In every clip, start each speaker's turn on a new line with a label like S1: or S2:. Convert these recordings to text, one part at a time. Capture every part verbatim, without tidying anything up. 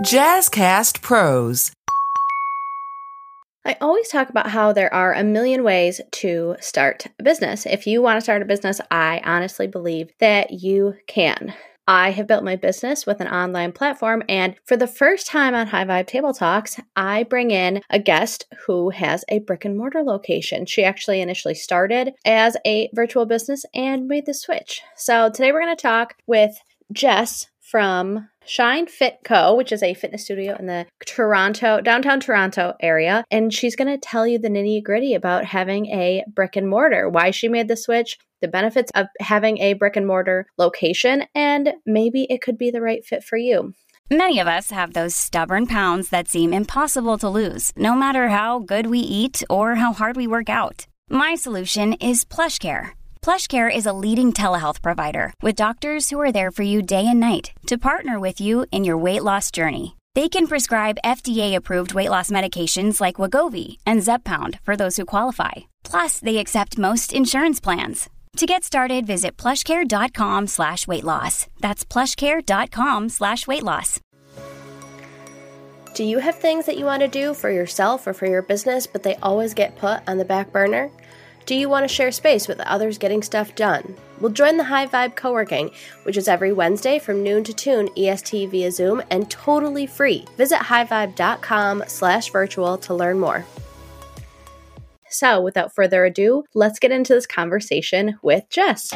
S1: Jazzcast Pros.
S2: I always talk about how there are a million ways to start a business. If you want to start a business, I honestly believe that you can. I have built my business with an online platform, and for the first time on High Vibe Table Talks, I bring in a guest who has a brick and mortar location. She actually initially started as a virtual business and made the switch. So today we're going to talk with Jess from Shine Fit Co., which is a fitness studio in the Toronto, downtown Toronto area. And she's going to tell you the nitty gritty about having a brick and mortar, why she made the switch, the benefits of having a brick and mortar location, and maybe it could be the right fit for you.
S3: Many of us have those stubborn pounds that seem impossible to lose, no matter how good we eat or how hard we work out. My solution is PlushCare. PlushCare is a leading telehealth provider with doctors who are there for you day and night to partner with you in your weight loss journey. They can prescribe F D A-approved weight loss medications like Wegovy and Zepbound for those who qualify. Plus, they accept most insurance plans. To get started, visit plushcare.com slash weight loss. That's plushcare.com slash weight loss.
S2: Do you have things that you want to do for yourself or for your business, but they always get put on the back burner? Do you want to share space with others getting stuff done? Well, join the High Vibe Co-working, which is every Wednesday from noon to two E S T via Zoom and totally free. Visit highvibe.com slash virtual to learn more. So without further ado, let's get into this conversation with Jess.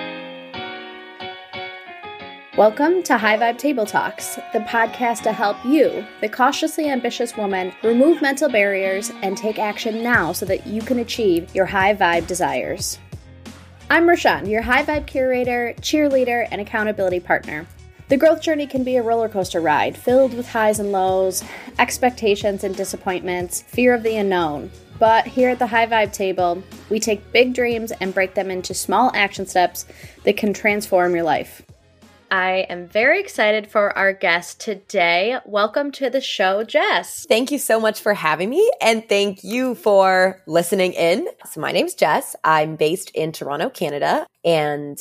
S2: Welcome to High Vibe Table Talks, the podcast to help you, the cautiously ambitious woman, remove mental barriers and take action now so that you can achieve your high vibe desires. I'm Rashawn, your high vibe curator, cheerleader, and accountability partner. The growth journey can be a roller coaster ride filled with highs and lows, expectations and disappointments, fear of the unknown. But here at the High Vibe Table, we take big dreams and break them into small action steps that can transform your life. I am very excited for our guest today. Welcome to the show, Jess.
S4: Thank you so much for having me, and thank you for listening in. So my name's Jess. I'm based in Toronto, Canada, and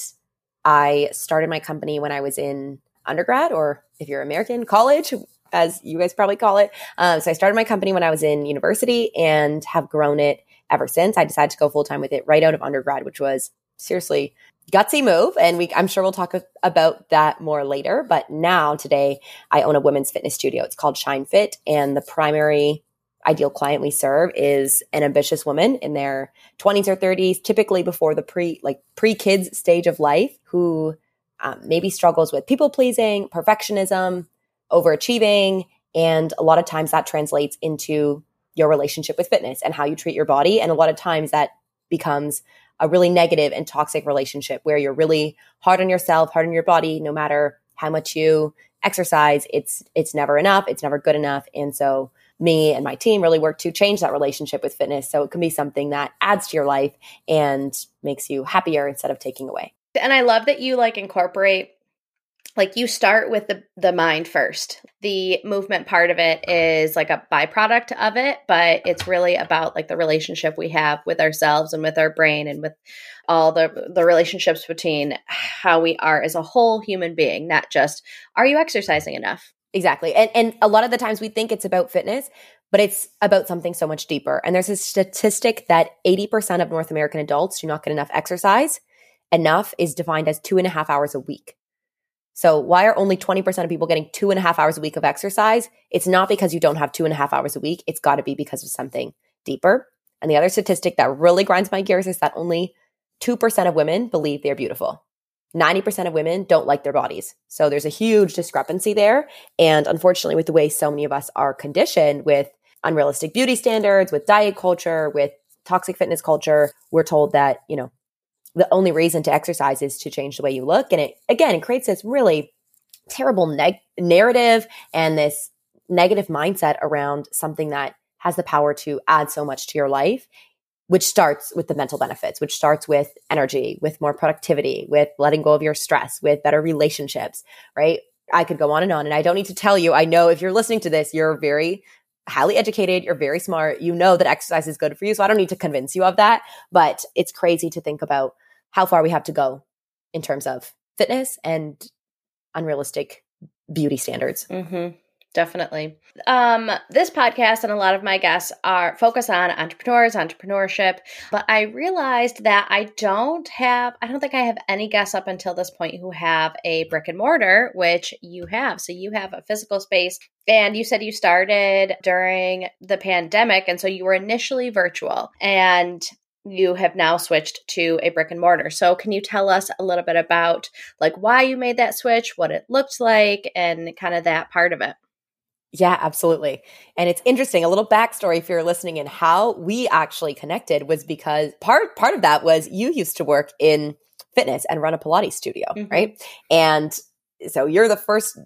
S4: I started my company when I was in undergrad, or if you're American, college, as you guys probably call it. Um, so I started my company when I was in university and have grown it ever since. I decided to go full-time with it right out of undergrad, which was seriously gutsy move. And we, I'm sure we'll talk about that more later. But now today I own a women's fitness studio. It's called Shine Fit. And the primary ideal client we serve is an ambitious woman in their twenties or thirties, typically before the pre, like pre-kids stage of life, who um, maybe struggles with people pleasing, perfectionism, overachieving. And a lot of times that translates into your relationship with fitness and how you treat your body. And a lot of times that becomes a really negative and toxic relationship where you're really hard on yourself, hard on your body, no matter how much you exercise, it's it's never enough, it's never good enough. And so me and my team really work to change that relationship with fitness so it can be something that adds to your life and makes you happier instead of taking away.
S2: And I love that you like incorporate, like you start with the, the mind first. The movement part of it is like a byproduct of it, but it's really about like the relationship we have with ourselves and with our brain and with all the, the relationships between how we are as a whole human being, not just, are you exercising enough?
S4: Exactly. And, and a lot of the times we think it's about fitness, but it's about something so much deeper. And there's a statistic that eighty percent of North American adults do not get enough exercise. Enough is defined as two and a half hours a week. So why are only twenty percent of people getting two and a half hours a week of exercise? It's not because you don't have two and a half hours a week. It's got to be because of something deeper. And the other statistic that really grinds my gears is that only two percent of women believe they're beautiful. ninety percent of women don't like their bodies. So there's a huge discrepancy there. And unfortunately, with the way so many of us are conditioned with unrealistic beauty standards, with diet culture, with toxic fitness culture, we're told that, you know, the only reason to exercise is to change the way you look. And it, again, it creates this really terrible neg- narrative and this negative mindset around something that has the power to add so much to your life, which starts with the mental benefits, which starts with energy, with more productivity, with letting go of your stress, with better relationships, right? I could go on and on. And I don't need to tell you, I know if you're listening to this, you're very highly educated, you're very smart, you know that exercise is good for you. So I don't need to convince you of that. But it's crazy to think about how far we have to go in terms of fitness and unrealistic beauty standards.
S2: Mm-hmm. Definitely. Um, this podcast and a lot of my guests are focus on entrepreneurs, entrepreneurship, but I realized that I don't have, I don't think I have any guests up until this point who have a brick and mortar, which you have. So you have a physical space, and you said you started during the pandemic. And so you were initially virtual, and you have now switched to a brick and mortar. So can you tell us a little bit about like why you made that switch, what it looked like, and kind of that part of it?
S4: Yeah, absolutely. And it's interesting, a little backstory if you're listening in how we actually connected was because part part of that was you used to work in fitness and run a Pilates studio, mm-hmm. right? And so you're the first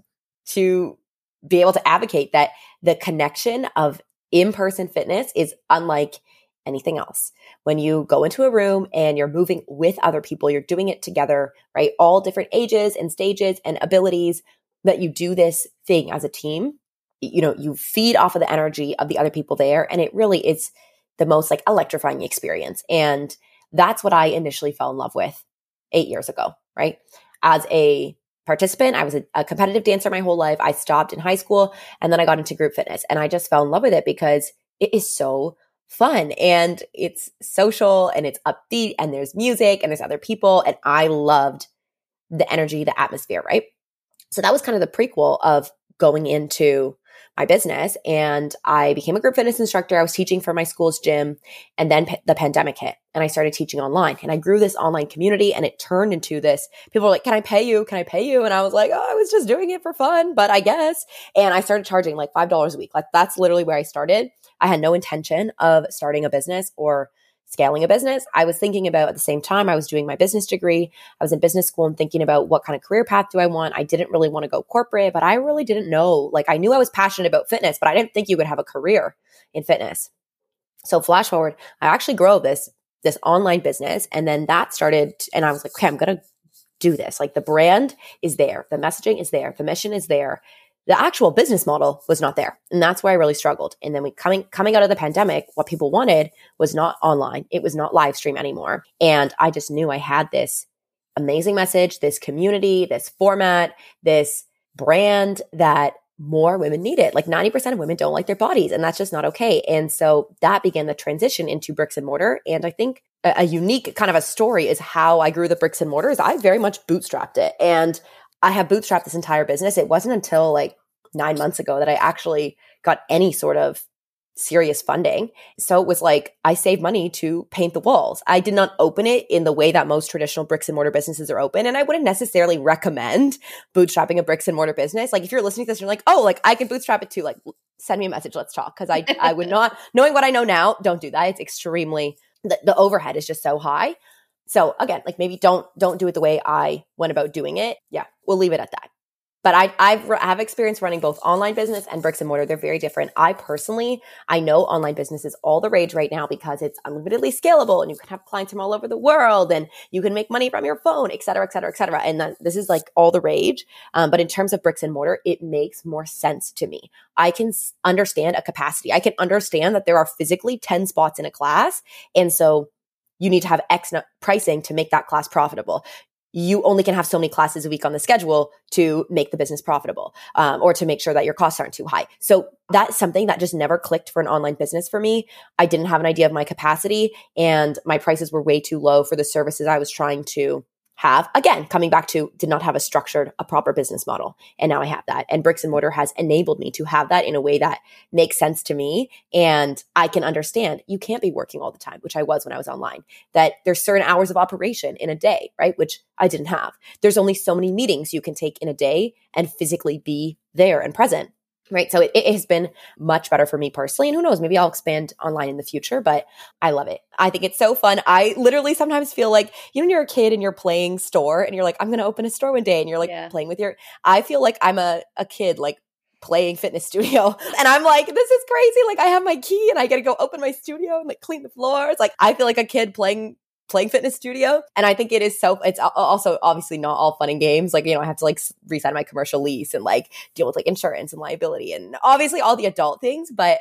S4: to be able to advocate that the connection of in-person fitness is unlike anything else. When you go into a room and you're moving with other people, you're doing it together, right? All different ages and stages and abilities, that you do this thing as a team. You know, you feed off of the energy of the other people there. And it really is the most like electrifying experience. And that's what I initially fell in love with eight years ago, right? As a participant, I was a, a competitive dancer my whole life. I stopped in high school and then I got into group fitness, and I just fell in love with it because it is so fun and it's social and it's upbeat and there's music and there's other people. And I loved the energy, the atmosphere, right? So that was kind of the prequel of going into my business, and I became a group fitness instructor. I was teaching for my school's gym, and then p- the pandemic hit and I started teaching online, and I grew this online community, and it turned into this, people were like, can I pay you? Can I pay you? And I was like, oh, I was just doing it for fun, but I guess. And I started charging like five dollars a week. Like that's literally where I started. I had no intention of starting a business or scaling a business. I was thinking about, at the same time, I was doing my business degree. I was in business school and thinking about what kind of career path do I want. I didn't really want to go corporate, but I really didn't know. Like I knew I was passionate about fitness, but I didn't think you could have a career in fitness. So flash forward, I actually grow this, this online business. And then that started, and I was like, okay, I'm going to do this. Like the brand is there. The messaging is there. The mission is there. The actual business model was not there. And that's where I really struggled. And then we coming coming out of the pandemic, what people wanted was not online. It was not live stream anymore. And I just knew I had this amazing message, this community, this format, this brand that more women needed. Like ninety percent of women don't like their bodies, and that's just not okay. And so that began the transition into bricks and mortar. And I think a, a unique kind of a story is how I grew the bricks and mortars. I very much bootstrapped it. And I have bootstrapped this entire business. It wasn't until like nine months ago that I actually got any sort of serious funding. So it was like I saved money to paint the walls. I did not open it in the way that most traditional bricks and mortar businesses are open. And I wouldn't necessarily recommend bootstrapping a bricks and mortar business. Like if you're listening to this and you're like, oh, like I can bootstrap it too, like send me a message. Let's talk. Cause I, I would not, knowing what I know now, don't do that. It's extremely, the, the overhead is just so high. So again, like maybe don't don't do it the way I went about doing it. Yeah, we'll leave it at that. But I I've I have experience running both online business and bricks and mortar. They're very different. I personally, I know online business is all the rage right now because it's unlimitedly scalable and you can have clients from all over the world and you can make money from your phone, et cetera, et cetera, et cetera. And that, this is like all the rage. Um, but in terms of bricks and mortar, it makes more sense to me. I can s- understand a capacity. I can understand that there are physically ten spots in a class. And so you need to have X pricing to make that class profitable. You only can have so many classes a week on the schedule to make the business profitable, um, or to make sure that your costs aren't too high. So that's something that just never clicked for an online business for me. I didn't have an idea of my capacity, and my prices were way too low for the services I was trying to have. Again, coming back to did not have a structured, a proper business model. And now I have that. And bricks and mortar has enabled me to have that in a way that makes sense to me. And I can understand you can't be working all the time, which I was when I was online, that there's certain hours of operation in a day, right? Which I didn't have. There's only so many meetings you can take in a day and physically be there and present. Right. So it, it has been much better for me personally. And who knows, maybe I'll expand online in the future, but I love it. I think it's so fun. I literally sometimes feel like, you know, when you're a kid and you're playing store and you're like, I'm going to open a store one day, and you're like yeah. playing with your, I feel like I'm a, a kid, like playing fitness studio. And I'm like, this is crazy. Like I have my key and I get to go open my studio and like clean the floors. Like I feel like a kid playing playing fitness studio. And I think it is so, it's also obviously not all fun and games. Like, you know, I have to like resign my commercial lease and like deal with like insurance and liability and obviously all the adult things. But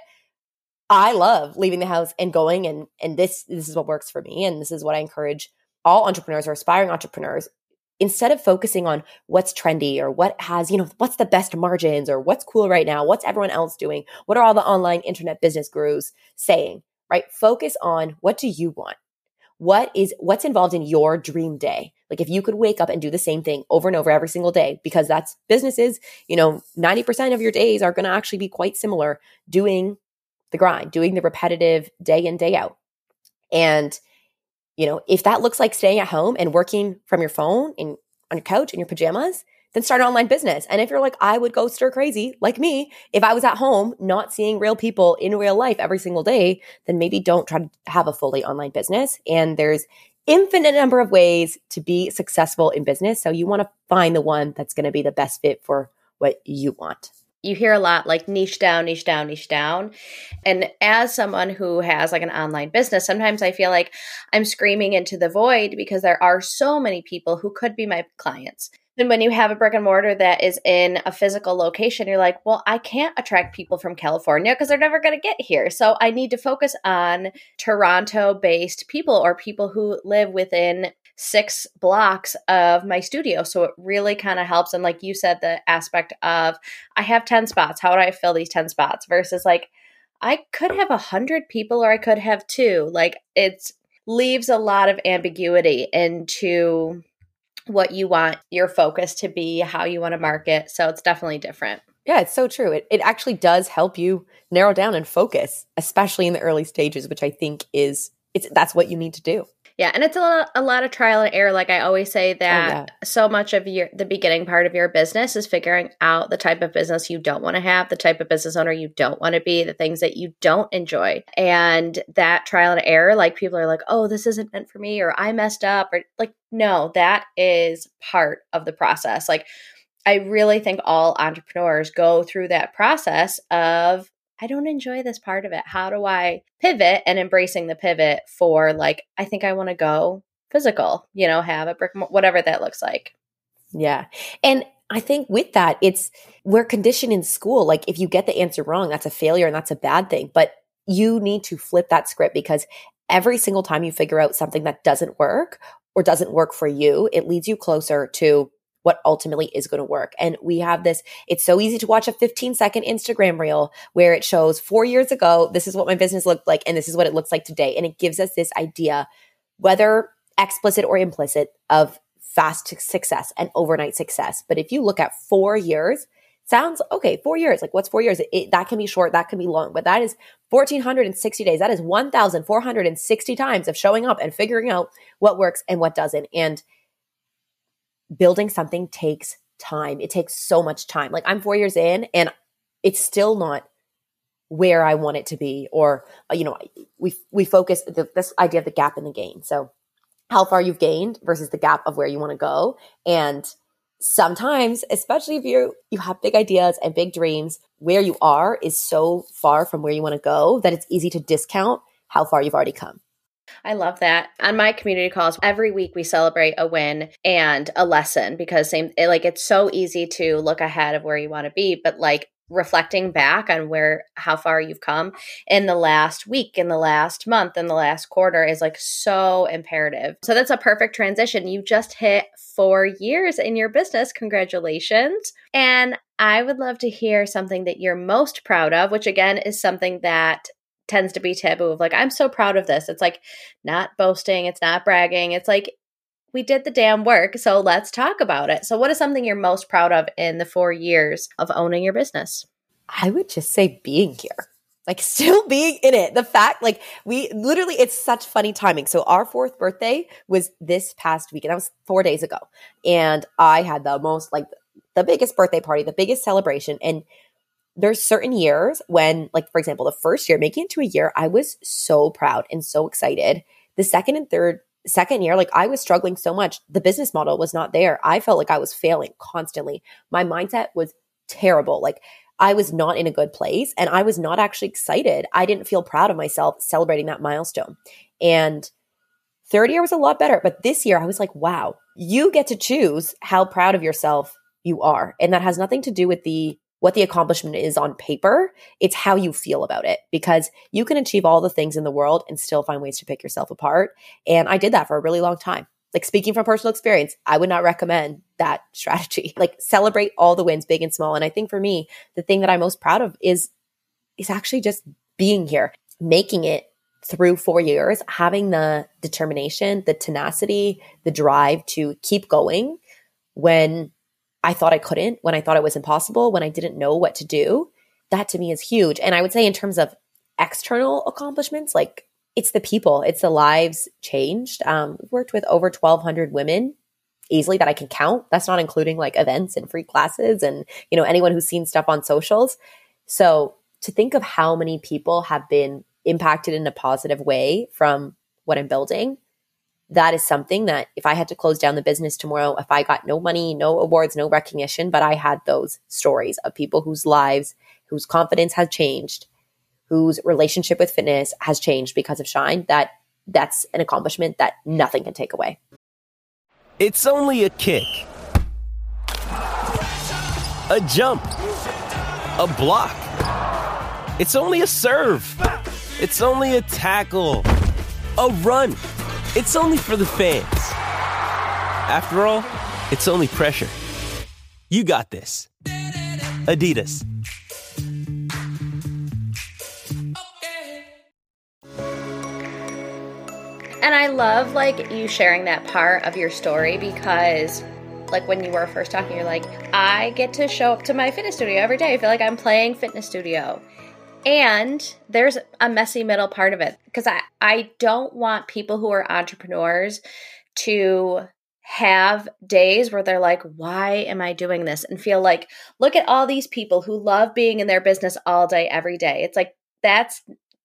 S4: I love leaving the house and going, and, and this, this is what works for me. And this is what I encourage all entrepreneurs or aspiring entrepreneurs. instead of focusing on what's trendy or what has, you know, what's the best margins or what's cool right now, what's everyone else doing, what are all the online internet business gurus saying, right? Focus on what do you want? What is, what's involved in your dream day? Like if you could wake up and do the same thing over and over every single day, because that's businesses, you know, ninety percent of your days are going to actually be quite similar, doing the grind, doing the repetitive day in, day out. And, you know, if that looks like staying at home and working from your phone and on your couch in your pajamas, then start an online business. And if you're like, I would go stir crazy like me, if I was at home, not seeing real people in real life every single day, then maybe don't try to have a fully online business. And there's infinite number of ways to be successful in business. So you want to find the one that's going to be the best fit for what you want.
S2: You hear a lot like niche down, niche down, niche down. And as someone who has like an online business, sometimes I feel like I'm screaming into the void because there are so many people who could be my clients. And when you have a brick and mortar that is in a physical location, you're like, well, I can't attract people from California because they're never going to get here. So I need to focus on Toronto-based people or people who live within six blocks of my studio. So it really kind of helps. And like you said, the aspect of I have ten spots. How do I fill these ten spots? Versus like, I could have a hundred people or I could have two. Like it leaves a lot of ambiguity into what you want your focus to be, how you want to market. So it's definitely different.
S4: Yeah, it's so true. It, it actually does help you narrow down and focus, especially in the early stages, which I think is, it's that's what you need to do.
S2: Yeah, and it's a lot, a lot of trial and error. Like I always say that
S4: oh, yeah.
S2: so much of your the beginning part of your business is figuring out the type of business you don't want to have, the type of business owner you don't want to be, the things that you don't enjoy. And that trial and error, like people are like, oh, this isn't meant for me, or I messed up, or like, no, that is part of the process. Like I really think all entrepreneurs go through that process of, I don't enjoy this part of it. How do I pivot, and embracing the pivot for like, I think I want to go physical, you know, have a brick, whatever that looks like.
S4: Yeah. And I think with that, it's, we're conditioned in school. Like if you get the answer wrong, that's a failure and that's a bad thing. But you need to flip that script, because every single time you figure out something that doesn't work or doesn't work for you, it leads you closer to what ultimately is going to work. And we have this, it's so easy to watch a fifteen second Instagram reel where it shows four years ago, this is what my business looked like, and this is what it looks like today. And it gives us this idea, whether explicit or implicit, of fast success and overnight success. But if you look at four years, sounds okay, four years, like what's four years? It, that can be short, that can be long, but that is one thousand four hundred sixty days. That is one thousand four hundred sixty times of showing up and figuring out what works and what doesn't. And building something takes time. It takes so much time. Like I'm four years in and it's still not where I want it to be. Or, you know, we we focus the, this idea of the gap in the gain. So how far you've gained versus the gap of where you want to go. And sometimes, especially if you you have big ideas and big dreams, where you are is so far from where you want to go that it's easy to discount how far you've already come.
S2: I love that. On my community calls, every week we celebrate a win and a lesson, because same it, like it's so easy to look ahead of where you want to be, but like reflecting back on where how far you've come in the last week, in the last month, in the last quarter is like so imperative. So that's a perfect transition. You just hit four years in your business. Congratulations. And I would love to hear something that you're most proud of, which again is something that tends to be taboo of like, I'm so proud of this. It's like not boasting. It's not bragging. It's like, we did the damn work. So let's talk about it. So what is something you're most proud of in the four years of owning your business?
S4: I would just say being here, like still being in it. The fact, like we literally, it's such funny timing. So our fourth birthday was this past week, and that was four days ago. And I had the most, like the biggest birthday party, the biggest celebration. And there's certain years when, like, for example, the first year, making it to a year, I was so proud and so excited. The second and third, second year, like I was struggling so much. The business model was not there. I felt like I was failing constantly. My mindset was terrible. Like I was not in a good place and I was not actually excited. I didn't feel proud of myself celebrating that milestone. And third year was a lot better. But this year I was like, wow, you get to choose how proud of yourself you are. And that has nothing to do with the what the accomplishment is on paper. It's how you feel about it, because you can achieve all the things in the world and still find ways to pick yourself apart. And I did that for a really long time. Like speaking from personal experience, I would not recommend that strategy. Like celebrate all the wins, big and small. And I think for me, the thing that I'm most proud of is, is actually just being here, making it through four years, having the determination, the tenacity, the drive to keep going when I thought I couldn't, when I thought it was impossible, when I didn't know what to do. That to me is huge. And I would say in terms of external accomplishments, like it's the people, it's the lives changed. Um, we've worked with over twelve hundred women easily that I can count. That's not including like events and free classes and, you know, anyone who's seen stuff on socials. So to think of how many people have been impacted in a positive way from what I'm building, that is something that if I had to close down the business tomorrow, if I got no money, no awards, no recognition, but I had those stories of people whose lives, whose confidence has changed, whose relationship with fitness has changed because of Shine, that that's an accomplishment that nothing can take away.
S5: It's only a kick, a jump, a block. It's only a serve. It's only a tackle, a run. It's only for the fans. After all, it's only pressure. You got this. Adidas.
S2: And I love like you sharing that part of your story because like when you were first talking, you're like, I get to show up to my fitness studio every day. I feel like I'm playing fitness studio. And there's a messy middle part of it because I, I don't want people who are entrepreneurs to have days where they're like, why am I doing this? And feel like, look at all these people who love being in their business all day, every day. It's like, that's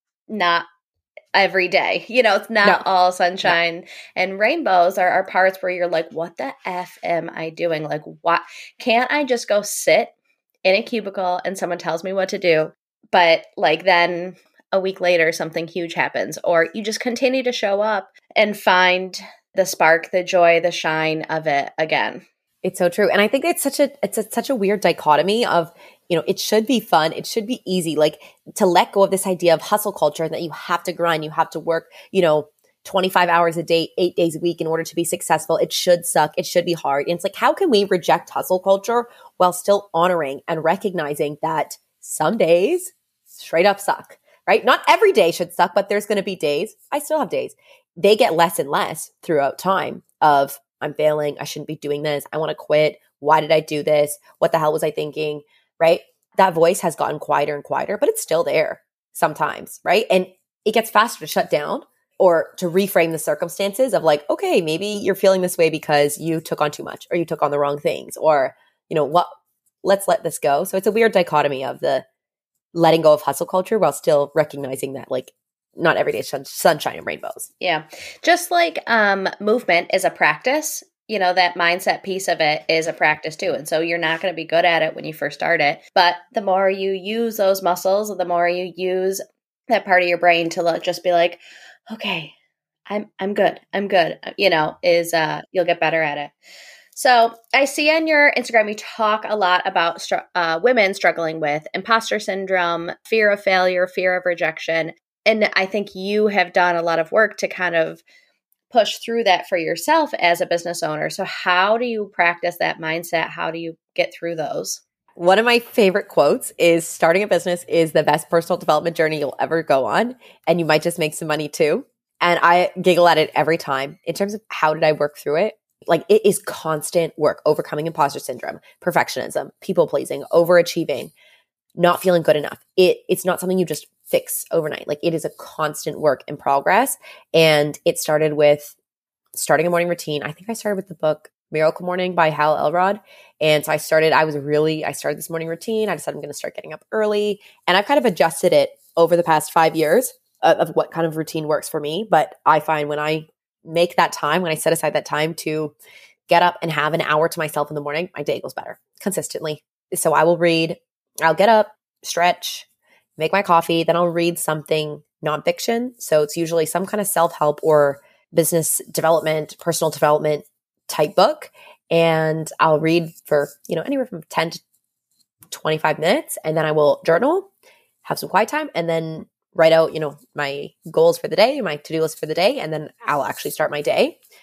S2: not every day. You know, it's not no. all sunshine no. and rainbows are, are parts where you're like, what the F am I doing? Like, what? Can't I just go sit in a cubicle and someone tells me what to do? But like then a week later, something huge happens, or you just continue to show up and find the spark, the joy, the shine of it again.
S4: It's so true. And I think it's such a, it's a, such a weird dichotomy of, you know, it should be fun. It should be easy. Like to let go of this idea of hustle culture that you have to grind, you have to work, you know, twenty-five hours a day, eight days a week in order to be successful. It should suck. It should be hard. And it's like, how can we reject hustle culture while still honoring and recognizing that some days straight up suck, right? Not every day should suck, but there's going to be days. I still have days. They get less and less throughout time of I'm failing. I shouldn't be doing this. I want to quit. Why did I do this? What the hell was I thinking? Right? That voice has gotten quieter and quieter, but it's still there sometimes, right? And it gets faster to shut down or to reframe the circumstances of like, okay, maybe you're feeling this way because you took on too much or you took on the wrong things or, you know, what, let's let this go. So it's a weird dichotomy of the letting go of hustle culture while still recognizing that like not every day is sunshine and rainbows.
S2: Yeah. Just like um, movement is a practice, you know, that mindset piece of it is a practice too. And so you're not going to be good at it when you first start it. But the more you use those muscles, the more you use that part of your brain to look, just be like, okay, I'm I'm good. I'm good. You know, is uh, you'll get better at it. So I see on your Instagram, you talk a lot about str- uh, women struggling with imposter syndrome, fear of failure, fear of rejection. And I think you have done a lot of work to kind of push through that for yourself as a business owner. So how do you practice that mindset? How do you get through those?
S4: One of my favorite quotes is starting a business is the best personal development journey you'll ever go on. And you might just make some money too. And I giggle at it every time in terms of how did I work through it? Like it is constant work, overcoming imposter syndrome, perfectionism, people pleasing, overachieving, not feeling good enough. It It's not something you just fix overnight. Like it is a constant work in progress. And it started with starting a morning routine. I think I started with the book Miracle Morning by Hal Elrod. And so I started, I was really, I started this morning routine. I decided I'm going to start getting up early. And I've kind of adjusted it over the past five years of, of what kind of routine works for me. But I find when I make that time, when I set aside that time to get up and have an hour to myself in the morning, my day goes better consistently. So I will read, I'll get up, stretch, make my coffee, then I'll read something nonfiction. So it's usually some kind of self-help or business development, personal development type book. And I'll read for, you know, anywhere from ten to twenty-five minutes. And then I will journal, have some quiet time, and then write out, you know, my goals for the day, my to-do list for the day. And then I'll actually start my day.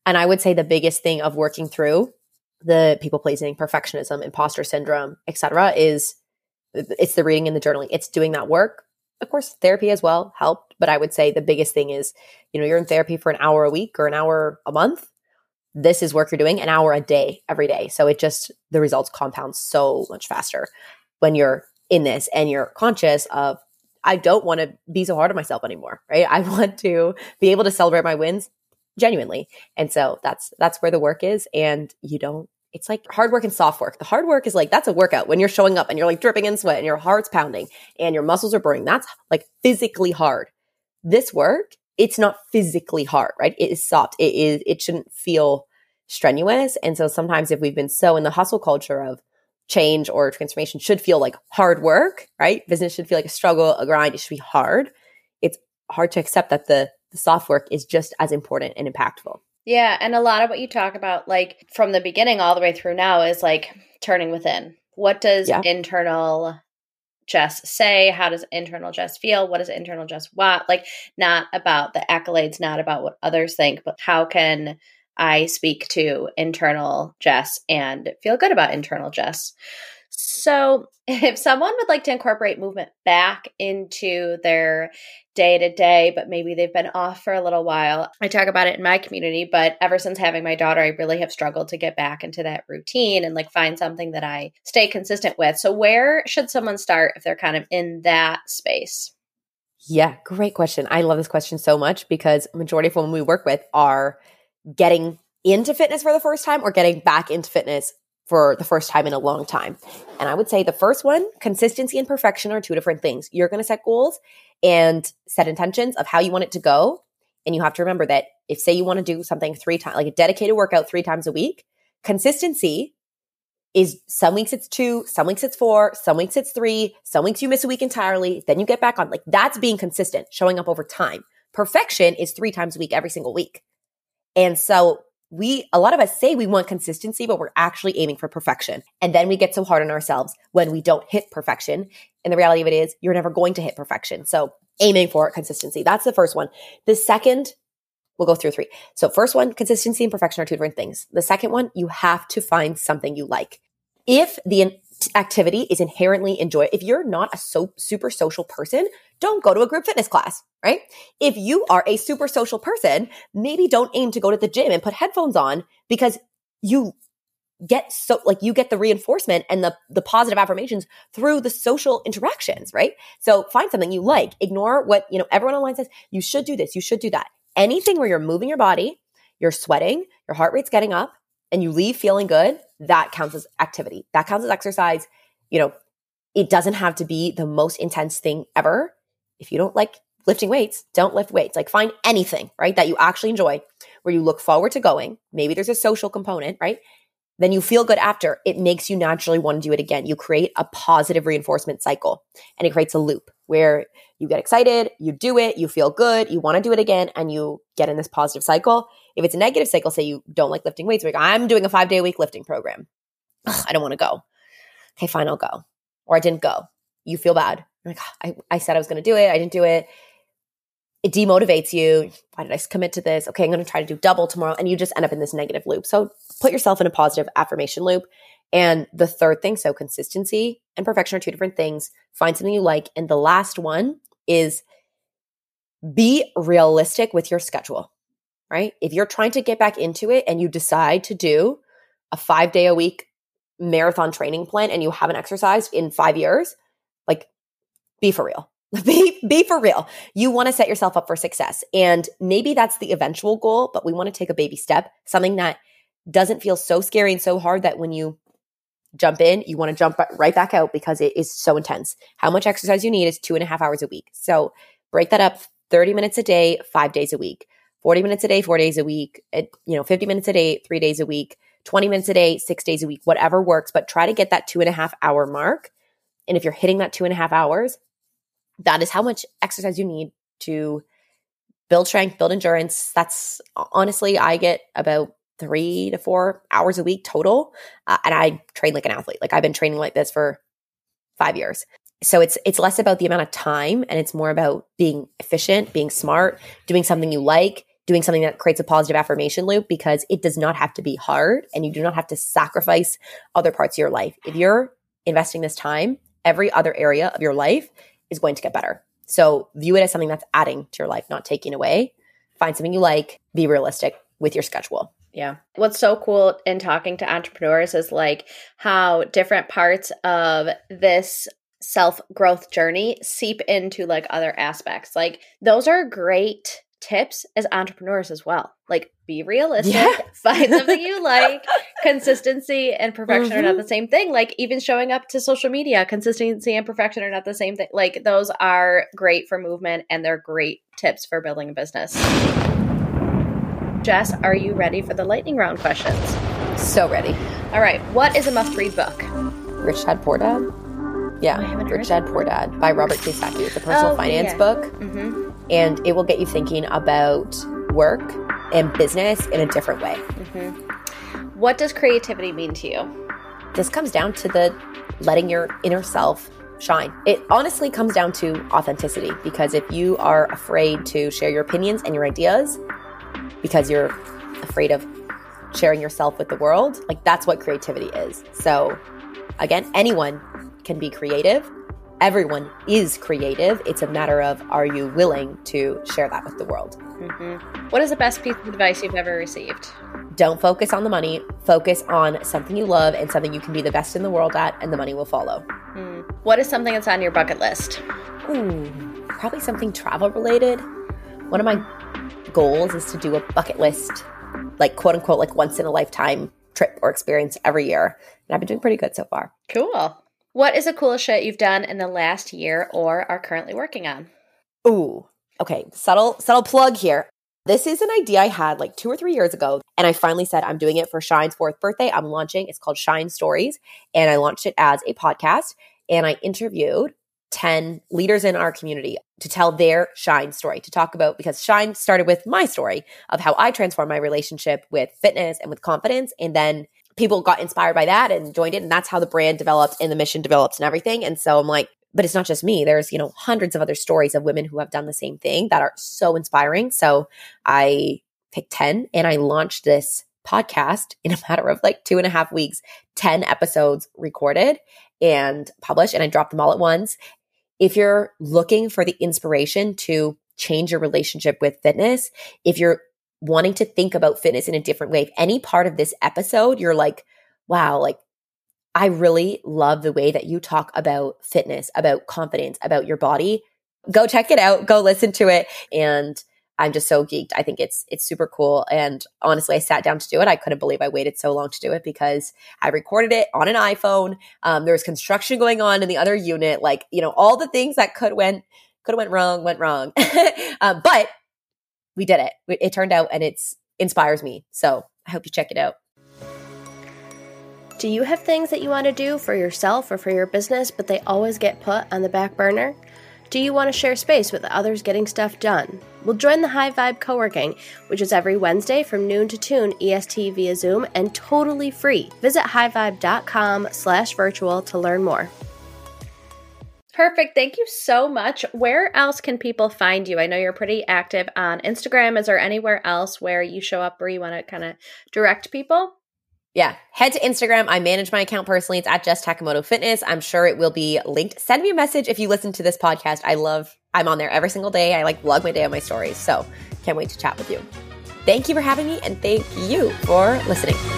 S4: And I would say the biggest thing of working through the people pleasing, perfectionism, imposter syndrome, et cetera, is it's the reading and the journaling. It's doing that work. Of course, therapy as well helped. But I would say the biggest thing is, you know, you're in therapy for an hour a week or an hour a month. This is work you're doing an hour a day, every day. So it just, the results compound so much faster when you're in this and you're conscious of, I don't want to be so hard on myself anymore, right? I want to be able to celebrate my wins genuinely. And so that's, that's where the work is. And you don't, it's like hard work and soft work. The hard work is like, that's a workout when you're showing up and you're like dripping in sweat and your heart's pounding and your muscles are burning. That's like physically hard. This work, it's not physically hard, right? It is soft. It is, it shouldn't feel strenuous. And so sometimes if we've been so in the hustle culture of change or transformation should feel like hard work, right? Business should feel like a struggle, a grind. It should be hard. It's hard to accept that the, the soft work is just as important and impactful.
S2: Yeah. And a lot of what you talk about, like from the beginning all the way through now, is like turning within. What does yeah. internal Jess say? How does internal Jess feel? What does internal Jess want? Like, not about the accolades, not about what others think, but how can I speak to internal Jess and feel good about internal Jess? So if someone would like to incorporate movement back into their day-to-day, but maybe they've been off for a little while, I talk about it in my community, but ever since having my daughter, I really have struggled to get back into that routine and like find something that I stay consistent with. So where should someone start if they're kind of in that space?
S4: Yeah, great question. I love this question so much because majority of women we work with are getting into fitness for the first time or getting back into fitness for the first time in a long time. And I would say the first one, consistency and perfection are two different things. You're going to set goals and set intentions of how you want it to go. And you have to remember that if say you want to do something three times, like a dedicated workout three times a week, consistency is some weeks it's two, some weeks it's four, some weeks it's three, some weeks you miss a week entirely, then you get back on. Like that's being consistent, showing up over time. Perfection is three times a week, every single week. And so we, a lot of us say we want consistency, but we're actually aiming for perfection. And then we get so hard on ourselves when we don't hit perfection. And the reality of it is you're never going to hit perfection. So aiming for consistency. That's the first one. The second, we'll go through three. So first one, consistency and perfection are two different things. The second one, you have to find something you like. If the activity is inherently enjoyable, if you're not a so super social person, don't go to a group fitness class, right? If you are a super social person, maybe don't aim to go to the gym and put headphones on because you get so like you get the reinforcement and the the positive affirmations through the social interactions, right? So find something you like. Ignore what, you know, everyone online says, you should do this, you should do that. Anything where you're moving your body, you're sweating, your heart rate's getting up, and you leave feeling good, that counts as activity. That counts as exercise. You know, it doesn't have to be the most intense thing ever. If you don't like lifting weights, don't lift weights. Like find anything, right, that you actually enjoy, where you look forward to going. Maybe there's a social component, right? Then you feel good after. It makes you naturally want to do it again. You create a positive reinforcement cycle, and it creates a loop where you get excited, you do it, you feel good, you want to do it again, and you get in this positive cycle. If it's a negative cycle, say you don't like lifting weights, like I'm doing a five day a week lifting program. Ugh, I don't want to go. Okay, fine, I'll go. Or I didn't go. You feel bad. You're like, I, I said I was going to do it. I didn't do it. It demotivates you. Why did I commit to this? Okay, I'm going to try to do double tomorrow. And you just end up in this negative loop. So put yourself in a positive affirmation loop. And the third thing, so consistency and perfection are two different things. Find something you like. And the last one is be realistic with your schedule, right? If you're trying to get back into it and you decide to do a five day a week marathon training plan and you haven't exercised in five years, like be for real. Be, be for real. You want to set yourself up for success. And maybe that's the eventual goal, but we want to take a baby step, something that doesn't feel so scary and so hard that when you jump in, you want to jump right back out because it is so intense. How much exercise you need is two and a half hours a week. So break that up thirty minutes a day, five days a week, forty minutes a day, four days a week, at, you know, fifty minutes a day, three days a week, twenty minutes a day, six days a week, whatever works, but try to get that two and a half hour mark. And if you're hitting that two and a half hours, that is how much exercise you need to build strength, build endurance. That's honestly, I get about three to four hours a week total. Uh, and I train like an athlete. Like I've been training like this for five years. So it's it's less about the amount of time and it's more about being efficient, being smart, doing something you like, doing something that creates a positive affirmation loop, because it does not have to be hard and you do not have to sacrifice other parts of your life. If you're investing this time, every other area of your life is going to get better. So view it as something that's adding to your life, not taking away. Find something you like, be realistic with your schedule.
S2: Yeah. What's so cool in talking to entrepreneurs is like how different parts of this self-growth journey seep into like other aspects. Like those are great tips as entrepreneurs as well. Like be realistic, yeah. Find something you like. Consistency and perfection mm-hmm. are not the same thing. Like even showing up to social media, consistency and perfection are not the same thing. Like those are great for movement and they're great tips for building a business. Jess, are you ready for the lightning round questions?
S4: So ready.
S2: All right. What is a must-read book?
S4: Rich Dad, Poor Dad? Yeah.
S2: Oh,
S4: Rich Dad, Poor Dad by Robert Kiyosaki. It's a personal
S2: oh,
S4: finance
S2: yeah.
S4: book.
S2: Mm-hmm.
S4: And it will get you thinking about work and business in a different way.
S2: Mm-hmm. What does creativity mean to you?
S4: This comes down to the letting your inner self shine. It honestly comes down to authenticity, because if you are afraid to share your opinions and your ideas because you're afraid of sharing yourself with the world, like that's what creativity is. So again, anyone can be creative. Everyone is creative. It's a matter of, are you willing to share that with the world?
S2: Mm-hmm. What is the best piece of advice you've ever received?
S4: Don't focus on the money. Focus on something you love and something you can be the best in the world at, and the money will follow.
S2: Mm. What is something that's on your bucket list?
S4: Ooh, probably something travel related. One of my goals is to do a bucket list, like quote unquote, like once in a lifetime trip or experience every year. And I've been doing pretty good so far.
S2: Cool. What is the coolest shit you've done in the last year or are currently working on?
S4: Ooh, okay. Subtle, subtle plug here. This is an idea I had like two or three years ago. And I finally said, I'm doing it for Shine's fourth birthday. I'm launching, it's called Shine Stories. And I launched it as a podcast. And I interviewed ten leaders in our community to tell their Shine story, to talk about, because Shine started with my story of how I transformed my relationship with fitness and with confidence. And then people got inspired by that and joined it. And that's how the brand developed and the mission developed and everything. And so I'm like, but it's not just me. There's, you know, hundreds of other stories of women who have done the same thing that are so inspiring. So I picked ten and I launched this podcast in a matter of like two and a half weeks, ten episodes recorded and published, and I dropped them all at once. If you're looking for the inspiration to change your relationship with fitness, if you're wanting to think about fitness in a different way, if any part of this episode, you're like, wow, like I really love the way that you talk about fitness, about confidence, about your body, go check it out, go listen to it. And I'm just so geeked. I think it's it's super cool. And honestly, I sat down to do it. I couldn't believe I waited so long to do it because I recorded it on an iPhone. Um, there was construction going on in the other unit. Like, you know, all the things that could went could have went wrong, went wrong. um, but we did it. It turned out and it's inspires me. So I hope you check it out.
S6: Do you have things that you want to do for yourself or for your business, but they always get put on the back burner? Do you want to share space with others getting stuff done? Well, join the High Vibe Co-working, which is every Wednesday from noon to two E S T via Zoom and totally free. Visit highvibe.com slash virtual to learn more.
S2: Perfect. Thank you so much. Where else can people find you? I know you're pretty active on Instagram. Is there anywhere else where you show up where you want to kind of direct people?
S4: Yeah. Head to Instagram. I manage my account personally. It's at Jess Takamoto Fitness. I'm sure it will be linked. Send me a message if you listen to this podcast. I love, I'm on there every single day. I like vlog my day on my stories. So can't wait to chat with you. Thank you for having me and thank you for listening.